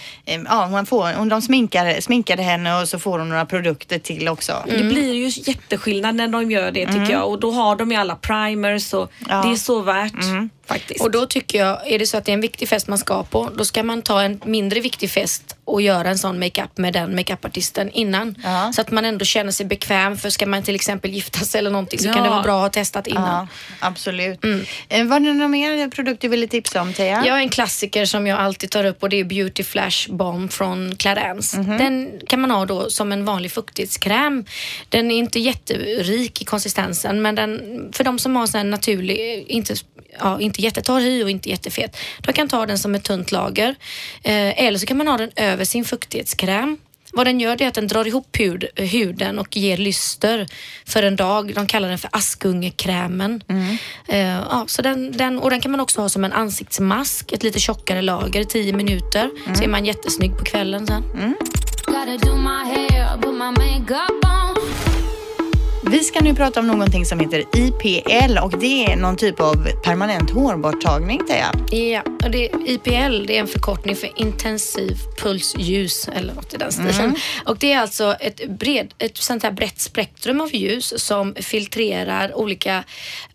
om de sminkade henne och så får de några produkter till också. Det blir ju jätteskillnad när de gör det tycker jag, och då har de ju alla primers och det är så värt faktiskt. Och då tycker jag, är det så att det är en viktig fest man ska på, då ska man ta en mindre viktig fest och göra en sån makeup med den makeupartisten innan. Så att man ändå känner sig bekväm, för ska man till exempel gifta sig eller någonting så kan det vara bra att ha testat innan. Ja, absolut. Var det någon mer produkt du ville tipsa om, Teija? Ja, en klassiker som jag alltid tar upp, och det är Beauty Flash Balm från Clarins. Den kan man ha då som en vanlig fuktighetskräm. Den är inte jätterik i konsistensen, men den, för de som har sån här naturlig, inte jättetorr hy och inte jättefet, de kan ta den som ett tunt lager. Eller så kan man ha den över sin fuktighetskräm. Vad den gör, det är att den drar ihop huden och ger lyster för en dag. De kallar den för askungekrämen. Så den kan man också ha som en ansiktsmask, ett lite tjockare lager, 10 minuter. Så är man jättesnygg på kvällen sen. Vi ska nu prata om någonting som heter IPL och det är någon typ av permanent hårborttagning, Teija. Ja, och IPL det är en förkortning för intensiv pulsljus eller något i den stilen. Och det är alltså ett sånt här brett spektrum av ljus som filtrerar olika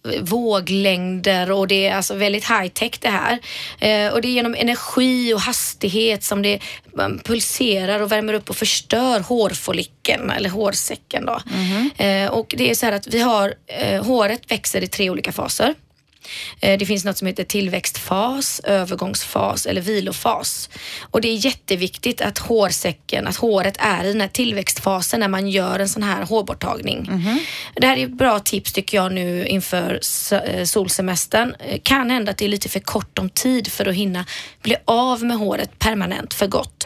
våglängder och det är alltså väldigt high-tech det här. Och det är genom energi och hastighet som det pulserar och värmer upp och förstör hårfollikeln eller hårsäcken då. Och det är så här att vi har håret växer i 3 olika faser. Det finns något som heter tillväxtfas, övergångsfas eller vilofas. Och det är jätteviktigt att håret är i den här tillväxtfasen när man gör en sån här hårborttagning. Det här är ett bra tips tycker jag nu inför solsemestern. Kan hända att det är lite för kort om tid för att hinna bli av med håret permanent för gott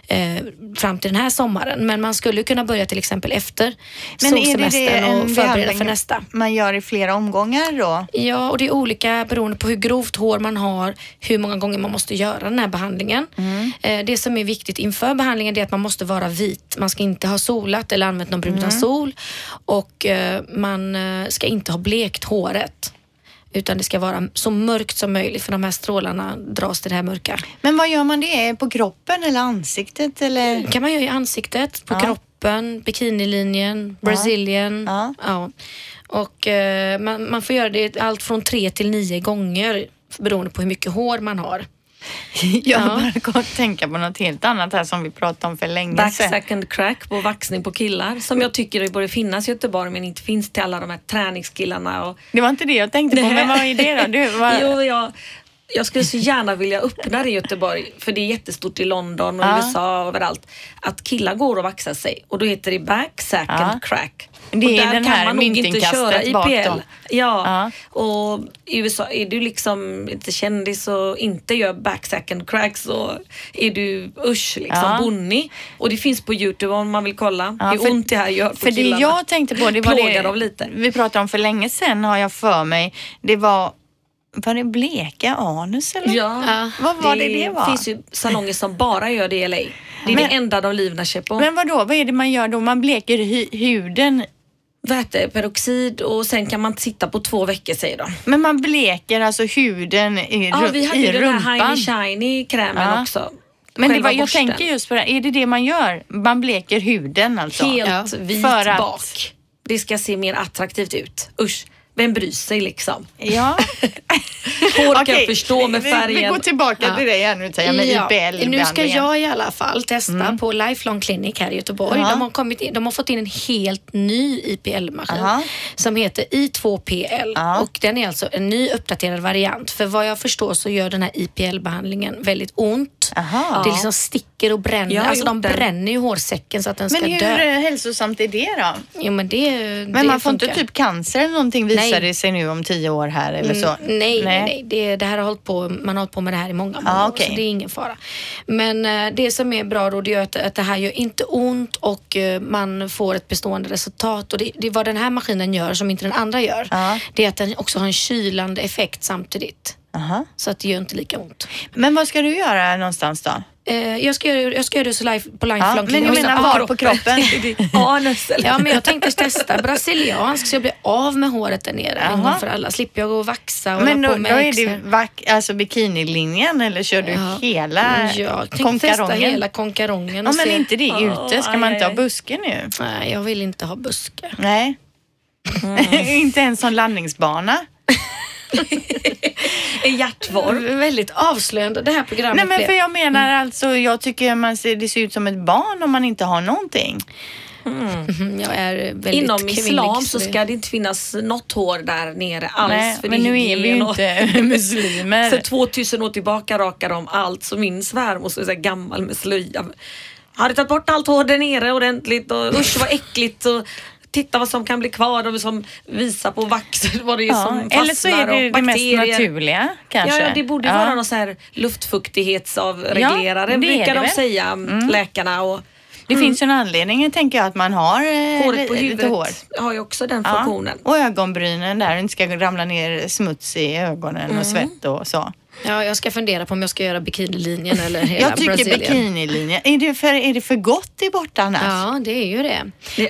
fram till den här sommaren. Men man skulle kunna börja till exempel efter solsemestern och förbereda för nästa. Man gör i flera omgångar då? Ja, och det är olika beroende på hur grovt hår man har, hur många gånger man måste göra den här behandlingen. Det som är viktigt inför behandlingen är att man måste vara vit. Man ska inte ha solat eller använt någon brun sol och man ska inte ha blekt håret. Utan det ska vara så mörkt som möjligt för de här strålarna dras till det här mörka. Men vad gör man det? På kroppen eller ansiktet? Eller? Kan man göra i ansiktet, på kroppen, bikinilinjen, Brazilian. Ja. Och man får göra det allt från 3 till 9 gånger beroende på hur mycket hår man har. Jag bara kan tänka på något helt annat här som vi pratade om för länge sedan. Backsack and crack på vaxning på killar som jag tycker det borde finnas i Göteborg men inte finns till alla de här träningskillarna. Och... Det var inte det jag tänkte på, men vad är det då? Jo, jag skulle så gärna vilja öppna det i Göteborg för det är jättestort i London och USA och överallt att killar går och vaxar sig och då heter det backsack and crack. Det är den här myntinkastet bak då. Ja, och i USA är du liksom inte kändis och inte gör backsack and crack så är du bonnig. Och det finns på YouTube om man vill kolla hur ont det här gör på killarna. För det jag tänkte på, det var det lite. Vi pratade om för länge sedan har jag för mig. Det var det bleka anus eller? Ja. Vad var det var? Det finns ju salonger som bara gör det i LA. Det är det enda de livnär sig på. Men vad är det man gör då? Man bleker huden. Väteperoxid och sen kan man sitta på 2 veckor säger de. Men man bleker alltså huden i rumpan? Ja, vi hade den här Shiny krämen också. Men jag tänker just på det. Är det man gör? Man bleker huden alltså? Helt vit bak. Det ska se mer attraktivt ut. Usch. Vem bryr sig liksom? Ja. Hår kan jag förstå med färgen. Vi går tillbaka till det igen nu med IPL. Nu ska jag i alla fall testa på Lifelong Clinic här i Göteborg. De har fått in en helt ny IPL-maskin som heter I2PL. Och den är alltså en ny uppdaterad variant. För vad jag förstår så gör den här IPL-behandlingen väldigt ont. Det liksom sticker och bränner. Alltså de bränner ju hårsäcken så att den ska dö. Men hur hälsosamt är det då? Jo, men men man får inte typ cancer eller någonting visar det sig nu om 10 år här eller så? Nej. Det här man har hållit på med det här i många år. Så det är ingen fara. Men det som är bra då det är att det här gör inte ont och man får ett bestående resultat. Och det är vad den här maskinen gör som inte den andra gör. Det är att den också har en kylande effekt samtidigt. Så att det gör inte lika ont. Men vad ska du göra någonstans då? Jag ska göra det så live på Lifelong. Men jag menar var på kroppen? Ja, men jag tänkte testa brasiliansk så jag blir av med håret där nere en gång för alla. Slipper jag gå och vaxa och men då, på med då är det alltså bikinilinjen eller kör du hela jag tänkte testa hela konkarongen. Men inte det ute? Ska man inte ha buske nu? Nej, jag vill inte ha buske. Nej. Inte ens som landningsbana. En hjärtvorm. Väldigt avslöjande det här programmet. Nej, men för jag menar alltså, jag tycker det ser ut som ett barn om man inte har någonting. Jag är väldigt inom islam så ska det inte finnas något hår där nere alls. Nej, för men nu är vi ju inte muslimer. För 2000 år tillbaka rakar de allt. Så min svärmor så är så gammal med slöja. Har du tagit bort allt hår där nere ordentligt och usch vad äckligt och titta vad som kan bli kvar och som visar på vax vad det är som fastnar. Eller så är det mest naturliga kanske. Ja, det borde vara någon så här luftfuktighetsavreglerare brukar de säga, läkarna. Och det finns ju en anledning, tänker jag, att man har håret på huvudet hår. Har ju också den funktionen. Och ögonbrynen där, inte ska ramla ner smuts i ögonen och svett och så. Ja, jag ska fundera på om jag ska göra bikinilinjen eller hela Jag tycker Brasilien. bikinilinjen. Är det för gott i borta annars? Ja, det är ju det.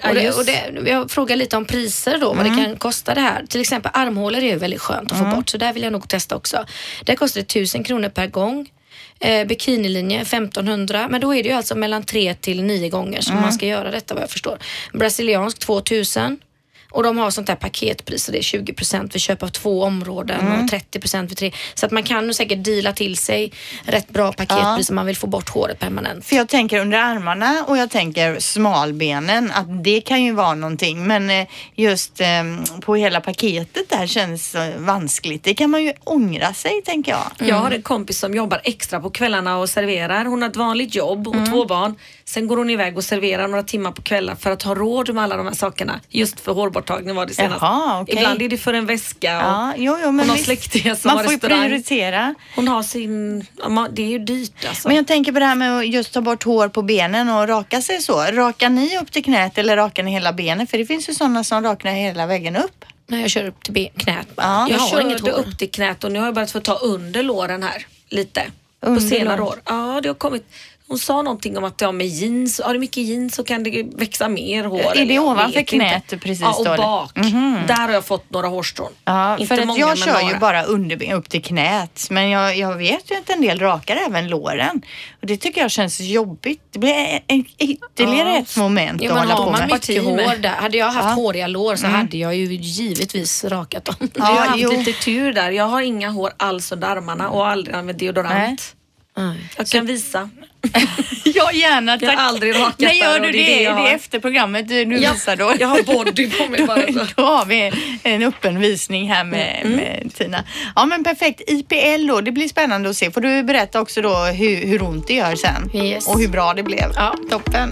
Det jag frågar lite om priser då, vad det kan kosta det här. Till exempel armhålor är ju väldigt skönt att få bort, så där vill jag nog testa också. Där kostar det 1000 kronor per gång. Bikinilinje 1500, men då är det ju alltså mellan 3 till 9 gånger som man ska göra detta, vad jag förstår. Brasiliansk 2000. Och de har sånt där paketpris, så det är 20% vid köp av 2 områden och 30% vid 3. Så att man kan nog säkert deala till sig rätt bra paketpris om man vill få bort håret permanent. För jag tänker under armarna och jag tänker smalbenen, att det kan ju vara någonting. Men just på hela paketet där känns vanskligt. Det kan man ju ångra sig, tänker jag. Jag har en kompis som jobbar extra på kvällarna och serverar. Hon har ett vanligt jobb och 2 barn. Sen går hon iväg och serverar några timmar på kvällar för att ha råd med alla de här sakerna. Just för hårborttagning var det senast. Jaha, okay. Ibland är det för en väska. Och men hon har släktingar som man har får restaurang. ju prioritera. Hon har sin... Det är ju dyrt alltså. Men jag tänker på det här med att just ta bort hår på benen och raka sig så. Rakar ni upp till knät eller rakar ni hela benen? För det finns ju sådana som rakar hela väggen upp. Nej, jag kör upp till knät. Ja, jag har inget hår upp till knät och nu har jag börjat få ta under låren här lite. Under på senare låren. år. Ja, det har kommit... Hon sa någonting om att med jeans, har du mycket jeans så kan det växa mer hår. Är det ovanför knät precis då? Ja, och bak. Där har jag fått några hårstrån. Ja, inte för att många, jag men kör ju några. bara underben upp till knät. Men jag vet ju att en del rakar även låren. Och det tycker jag känns jobbigt. Det blir ytterligare ett moment Jo, att men hålla har på man med. mycket hår där. Hade jag haft håriga lår så hade jag ju givetvis rakat dem. Jag har haft jo. lite tur där. Jag har inga hår alls under armarna och aldrig använt deodorant. Jag kan visa. Ja, gärna. Jag har aldrig rakat Nej, gör där du och det? jag Är det har. efter programmet du visar då? Jag har body på mig bara så. Då har vi en öppen visning här med Tina. Ja, men perfekt. IPL då, det blir spännande att se. Får du berätta också då hur ont det gör sen? Yes. Och hur bra det blev. Ja. Toppen.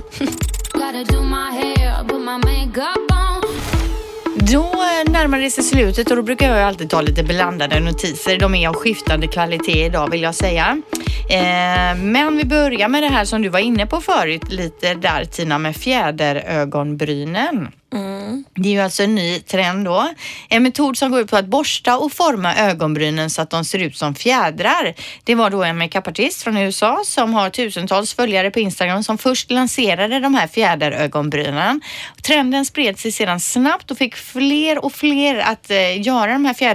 Då närmar det sig slutet och då brukar jag alltid ta lite blandade notiser. De är av skiftande kvalitet idag, vill jag säga. Men vi börjar med det här som du var inne på förut lite där, Tina, med fjäderögonbrynen. Det är ju alltså en ny trend då. En metod som går ut på att borsta och forma ögonbrynen så att de ser ut som fjädrar. Det var då en makeupartist från USA som har tusentals följare på Instagram som först lanserade de här fjäderögonbrynen. Trenden spred sig sedan snabbt och fick fler och fler att göra de här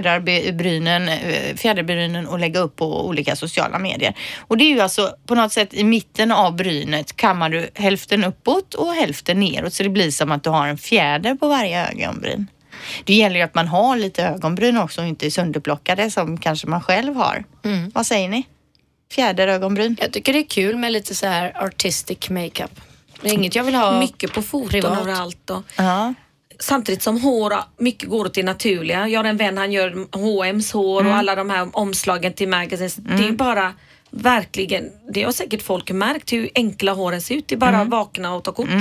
fjäderbrynen och lägga upp på olika sociala medier. Och det är ju alltså på något sätt i mitten av brynet kammar du hälften uppåt och hälften neråt så det blir som att du har en fjäder på varje ögonbryn. Det gäller ju att man har lite ögonbryn också och inte är sönderplockade som kanske man själv har. Vad säger ni? Fjäderögonbryn? Jag tycker det är kul med lite så här artistic makeup. Det är inget jag vill ha Mycket på foton privat. överallt då. Ja. Samtidigt som hår, mycket går åt det naturliga. Jag har en vän, han gör H&M's hår och alla de här omslagen till magazines. Det är bara verkligen, det har säkert folk märkt hur enkla håren ser ut. Det är bara vakna och ta kort.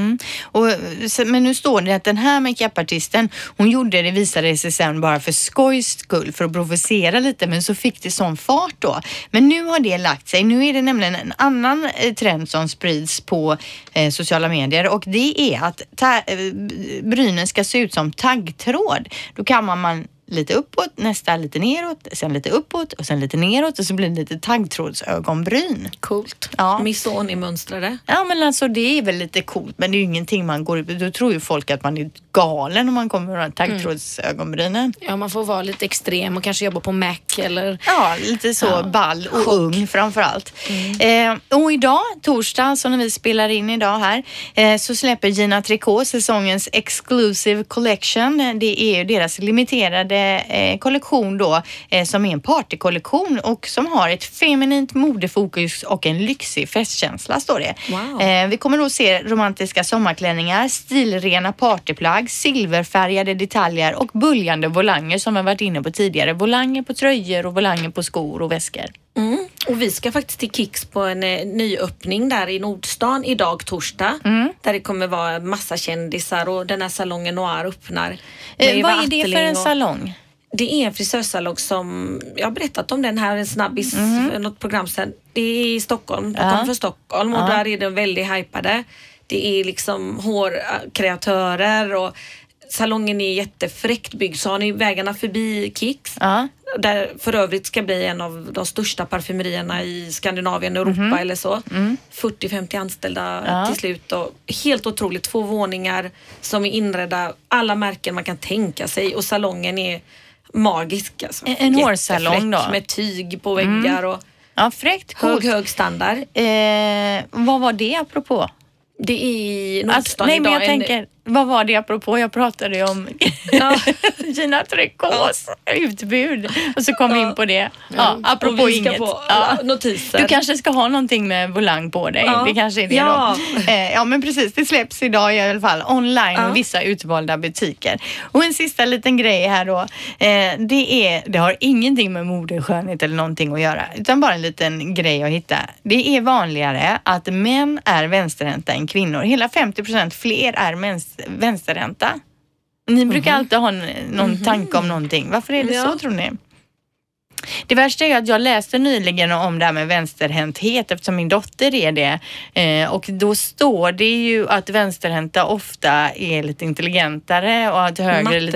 Men nu står det att den här makeupartisten, hon gjorde det, visade sig sen bara för skojs skull, för att provocera lite, men så fick det sån fart då. Men nu har det lagt sig. Nu är det nämligen en annan trend som sprids på sociala medier och det är att brynen ska se ut som taggtråd. Då kan man lite uppåt, nästa lite neråt, sen lite uppåt och sen lite neråt och så blir det lite taggtrådsögonbryn. Coolt. Ja. Missoni-mönstrade. Ja, men alltså det är väl lite coolt, men det är ju ingenting man går ut. Då tror ju folk att man är galen om man kommer med de här taggtrådsögonbrynen. Ja, man får vara lite extrem och kanske jobba på Mac eller... Ja, lite så ball och ung framförallt. Och idag, torsdag, så när vi spelar in idag här, så släpper Gina Tricot säsongens Exclusive Collection. Det är ju deras limiterade kollektion då, som är en partykollektion och som har ett feminint modefokus och en lyxig festkänsla, står det. Wow. Vi kommer då se romantiska sommarklänningar, stilrena partyplagg, silverfärgade detaljer och buljande volanger som vi har varit inne på tidigare. Volanger på tröjor och volanger på skor och väskor. Och vi ska faktiskt till Kicks på en nyöppning där i Nordstan idag torsdag. Där det kommer vara massa kändisar och den här salongen Noir öppnar. Vad är det för en salong? Det är en frisörsalong som, jag har berättat om den här, en snabbis, något program sen. Det är i Stockholm, de kommer från Stockholm och där är de väldigt hypade. Det är liksom hårkreatörer och salongen är jättefräckt byggd. Så har ni vägarna förbi Kicks där för övrigt ska bli en av de största parfymerierna i Skandinavien och Europa eller så. 40-50 anställda till slut. Och helt otroligt, 2 våningar som är inredda, alla märken man kan tänka sig, och salongen är magisk. Alltså. En hårsalong då? Med tyg på väggar och fräckt. hög standard. Vad var det apropå? Det är Nordstan nej, men idag. jag tänker, vad var det apropå? Jag pratade om Gina Trecots utbud. Och så kom vi in på det. Ja, apropå och vi ska inget. på notiser. Du kanske ska ha någonting med volang på dig. Det kanske är det då. Ja, men precis. Det släpps idag i alla fall online och vissa utvalda butiker. Och en sista liten grej här då. Det har ingenting med mode, skönhet eller någonting att göra. Utan bara en liten grej att hitta. Det är vanligare att män är vänsterhänta än kvinnor. Hela 50% fler är vänsterhänta. Ni brukar alltid ha någon tanke om någonting. Varför är det så, tror ni? Det värsta är att jag läste nyligen om det här med vänsterhänthet, eftersom min dotter är det. Och då står det ju att vänsterhänta ofta är lite intelligentare och har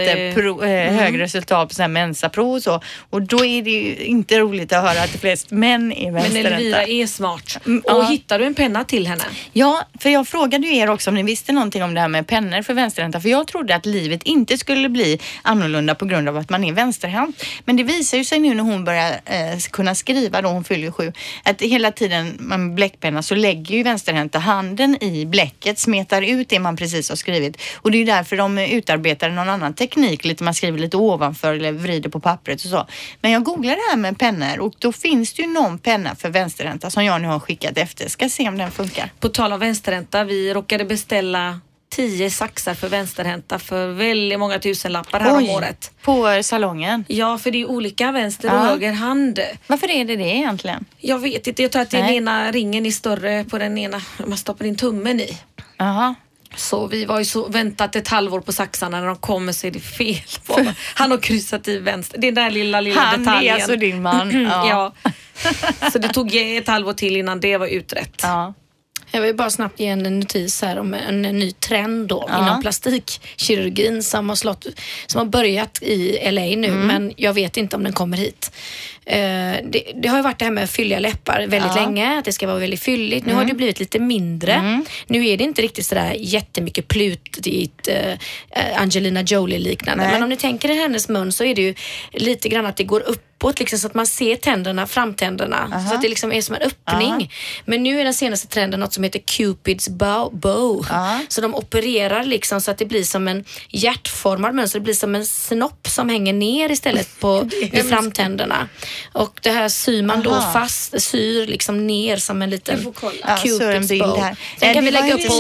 högre resultat på så här mensaprov och så. Och då är det ju inte roligt att höra att de flest män är vänsterhänta. Men Elvira är smart. Och hittar du en penna till henne? Ja, för jag frågade ju er också om ni visste någonting om det här med pennor för vänsterhänta. För jag trodde att livet inte skulle bli annorlunda på grund av att man är vänsterhänt. Men det visar ju sig nu när hon börjar kunna skriva då, hon fyller 7, att hela tiden med bläckpenna så lägger ju vänsterhänta handen i bläcket, smetar ut det man precis har skrivit. Och det är ju därför de utarbetar någon annan teknik, lite man skriver lite ovanför eller vrider på pappret och så. Men jag googlade det här med pennor och då finns det ju någon penna för vänsterhänta som jag nu har skickat efter. Ska se om den funkar. På tal om vänsterhänta, vi råkade beställa 10 saxar för vänsterhänta för väldigt många tusenlappar här om året. På salongen? Ja, för det är olika vänster och höger hand. Varför är det egentligen? Jag vet inte, jag tror att den ena ringen är större på den ena. Man stoppar in tummen i. Aha. Så vi var ju så väntat ett halvår på saxarna, när de kommer så är det fel. Han har kryssat i vänster. Det är den där lilla detaljen. Han är alltså din man. Ja. Så det tog ett halvår till innan det var utrett. Ja. Jag vill bara snabbt ge en notis här om en ny trend då inom plastikkirurgin som har börjat i LA nu, men jag vet inte om den kommer hit. Det har ju varit det här med fylliga läppar väldigt länge, att det ska vara väldigt fylligt. Nu har det blivit lite mindre. Nu är det inte riktigt sådär jättemycket plutigt Angelina Jolie-liknande. Men om ni tänker i hennes mun så är det ju lite grann att det går uppåt liksom, så att man ser tänderna, framtänderna. Så att det liksom är som en öppning. Men nu är den senaste trenden något som heter Cupid's bow. Så de opererar liksom så att det blir som en hjärtformad mönster. Det blir som en snopp som hänger ner istället på vid framtänderna. Och det här syr man då fast, syr liksom ner som en liten Cupid's bow. Den kan vi lägga upp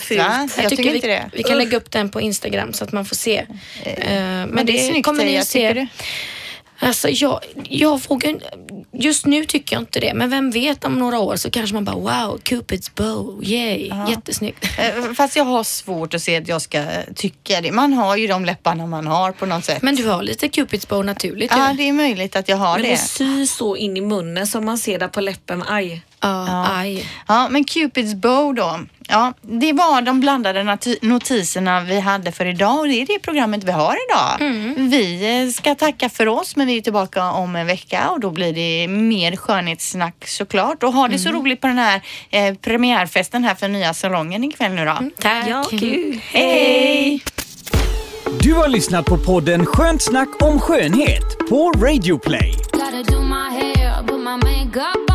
på vi kan lägga upp den på Instagram så att man får se. Men det är snyggt, kommer ni att se. Alltså jag vågar, just nu tycker jag inte det, men vem vet, om några år så kanske man bara wow, Cupid's bow, yay, jättesnyggt. Fast jag har svårt att se att jag ska tycka det. Man har ju de läpparna man har på något sätt. Men du har lite Cupid's bow naturligt. Ja, det är möjligt att jag har men det. Men det syr så in i munnen som man ser där på läppen, aj. Ja, men Cupid's bow då. Ja, det var de blandade notiserna vi hade för idag och det är det programmet vi har idag. Vi ska tacka för oss, men vi är tillbaka om en vecka och då blir det mer skönhetssnack såklart. Och ha det så roligt på den här premiärfesten här för nya salongen ikväll nu då. Tack. Ja, kul. Hej! Du har lyssnat på podden Skönt snack om skönhet på Radio Play. Gotta do my hair, put my makeup